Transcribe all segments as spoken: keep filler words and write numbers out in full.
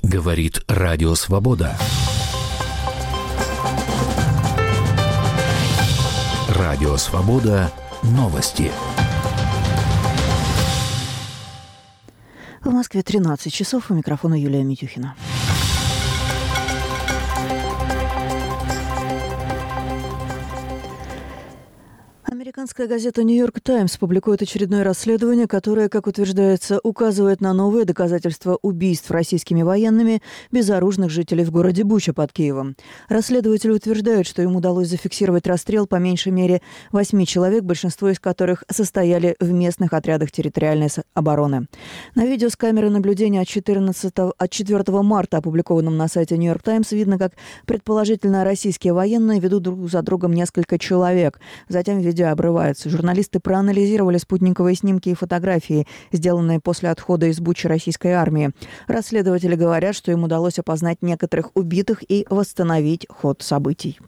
Говорит Радио Свобода. Радио Свобода. Новости. В Москве тринадцать часов. У микрофона Юлия Митюхина. Американская газета «Нью-Йорк Таймс» публикует очередное расследование, которое, как утверждается, указывает на новые доказательства убийств российскими военными безоружных жителей в городе Буча под Киевом. Расследователи утверждают, что им удалось зафиксировать расстрел по меньшей мере восьми человек, большинство из которых состояли в местных отрядах территориальной обороны. На видео с камеры наблюдения от, четырнадцатого, от четвёртого марта, опубликованном на сайте «Нью-Йорк Таймс», видно, как предположительно российские военные ведут друг за другом несколько человек. Затем видео обрывается. Журналисты проанализировали спутниковые снимки и фотографии, сделанные после отхода из Бучи российской армии. Расследователи говорят, что им удалось опознать некоторых убитых и восстановить ход событий.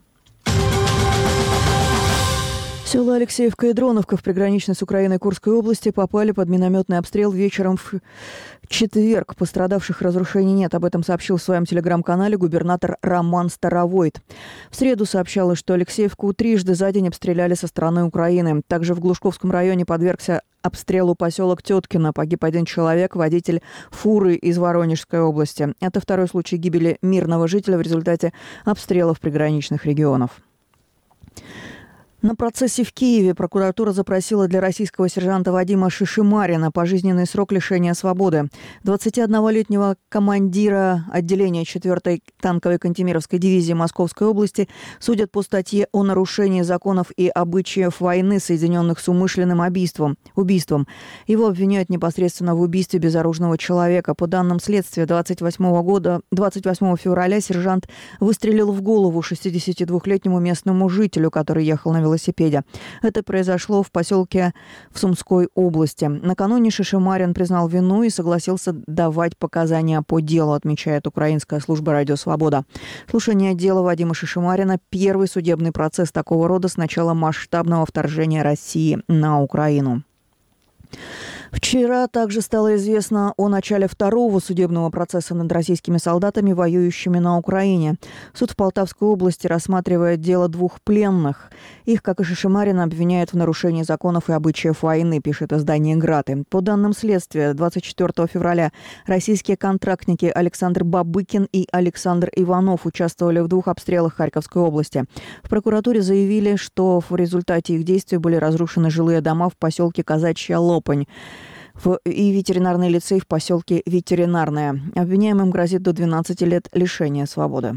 Села Алексеевка и Дроновка в приграничной с Украиной Курской области попали под минометный обстрел вечером в четверг. Пострадавших, разрушений нет. Об этом сообщил в своем телеграм-канале губернатор Роман Старовойт. В среду сообщалось, что Алексеевку трижды за день обстреляли со стороны Украины. Также в Глушковском районе подвергся обстрелу поселок Теткино. Погиб один человек, водитель фуры из Воронежской области. Это второй случай гибели мирного жителя в результате обстрелов приграничных регионов. На процессе в Киеве прокуратура запросила для российского сержанта Вадима Шишимарина пожизненный срок лишения свободы. двадцатиоднолетнего командира отделения четвёртой танковой Кантемировской дивизии Московской области судят по статье о нарушении законов и обычаев войны, соединенных с умышленным убийством. убийством. Его обвиняют непосредственно в убийстве безоружного человека. По данным следствия, двадцать восьмого года, двадцать восьмого февраля сержант выстрелил в голову шестидесятидвухлетнему местному жителю, который ехал на велосипеде. велосипеде. Это произошло в поселке в Сумской области. Накануне Шишимарин признал вину и согласился давать показания по делу, отмечает украинская служба «Радио Свобода». Слушание дела Вадима Шишимарина – первый судебный процесс такого рода с начала масштабного вторжения России на Украину. Вчера также стало известно о начале второго судебного процесса над российскими солдатами, воюющими на Украине. Суд в Полтавской области рассматривает дело двух пленных. Их, как и Шишимарина, обвиняют в нарушении законов и обычаев войны, пишет издание «Граты». По данным следствия, двадцать четвёртого февраля российские контрактники Александр Бабыкин и Александр Иванов участвовали в двух обстрелах Харьковской области. В прокуратуре заявили, что в результате их действий были разрушены жилые дома в поселке Казачья Лопань и ветеринарный лицей в поселке Ветеринарное. Обвиняемым грозит до двенадцати лет лишения свободы.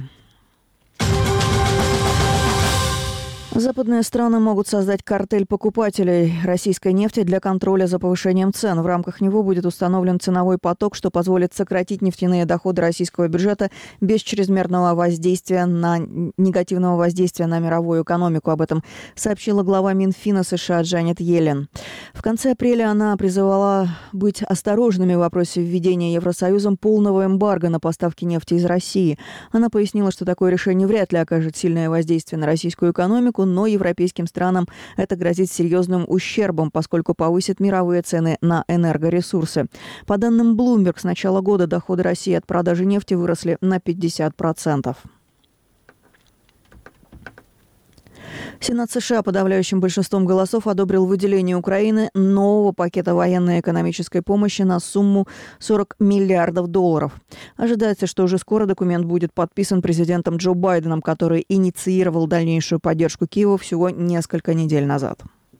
Западные страны могут создать картель покупателей российской нефти для контроля за повышением цен. В рамках него будет установлен ценовой поток, что позволит сократить нефтяные доходы российского бюджета без чрезмерного воздействия на негативного воздействия на мировую экономику. Об этом сообщила глава Минфина США Джанет Йеллен. В конце апреля она призывала быть осторожными в вопросе введения Евросоюзом полного эмбарго на поставки нефти из России. Она пояснила, что такое решение вряд ли окажет сильное воздействие на российскую экономику, но европейским странам это грозит серьезным ущербом, поскольку повысит мировые цены на энергоресурсы. По данным Bloomberg, с начала года доходы России от продажи нефти выросли на пятьдесят процентов. Сенат США подавляющим большинством голосов одобрил выделение Украины нового пакета военной и экономической помощи на сумму сорок миллиардов долларов. Ожидается, что уже скоро документ будет подписан президентом Джо Байденом, который инициировал дальнейшую поддержку Киева всего несколько недель назад.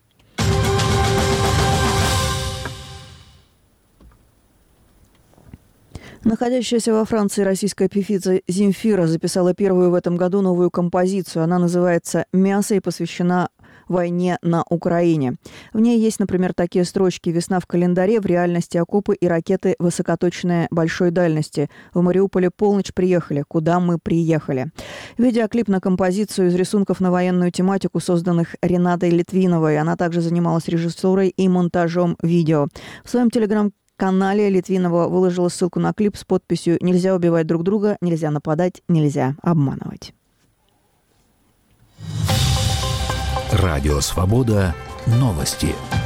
Находящаяся во Франции российская певица Земфира записала первую в этом году новую композицию. Она называется «Мясо» и посвящена войне на Украине. В ней есть, например, такие строчки: «Весна в календаре, в реальности окопы и ракеты высокоточные большой дальности. В Мариуполе полночь приехали. Куда мы приехали?» Видеоклип на композицию из рисунков на военную тематику, созданных Ренатой Литвиновой. Она также занималась режиссурой и монтажом видео. В своем телеграм канале Литвинова выложила ссылку на клип с подписью «Нельзя убивать друг друга, нельзя нападать, нельзя обманывать». Радио Свобода. Новости.